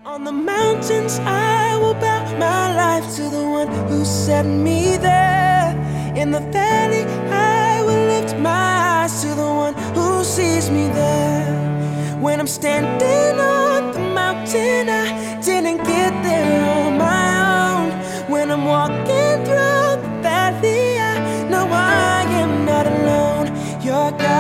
On the mountains I will bow my life to the one who set me there. In the valley I will lift my eyes to the one who sees me there. When I'm standing on the mountain, I didn't get there on my own. When I'm walking through the valley, I know I am not alone. Your God